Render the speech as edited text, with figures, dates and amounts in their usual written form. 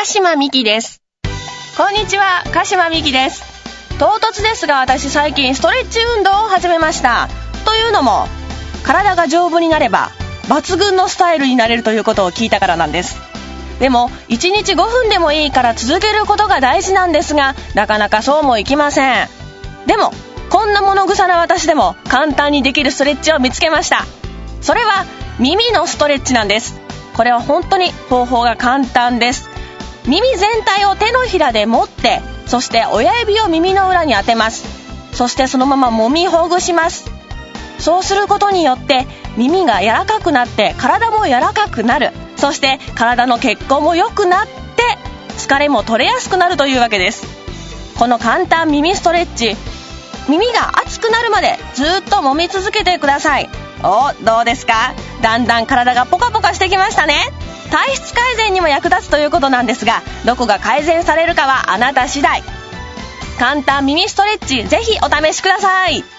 島美希です。こんにちは、鹿島美希です。唐突ですが、私最近ストレッチ運動を始めました。というのも、体が丈夫になれば抜群のスタイルになれるということを聞いたからなんです。でも1日5分でもいいから続けることが大事なんですが、なかなかそうもいきません。でもこんな物臭な私でも簡単にできるストレッチを見つけました。それは耳のストレッチなんです。これは本当に方法が簡単です。耳全体を手のひらで持って、そして親指を耳の裏に当てます。そしてそのまま揉みほぐします。そうすることによって耳が柔らかくなって体も柔らかくなる。そして体の血行も良くなって疲れも取れやすくなるというわけです。この簡単耳ストレッチ、耳が熱くなるまでずっと揉み続けてください。どうですか？だんだん体がポカポカしてきましたね。体質改善にも役立つということなんですが、どこが改善されるかはあなた次第。簡単耳ストレッチ、ぜひお試しください。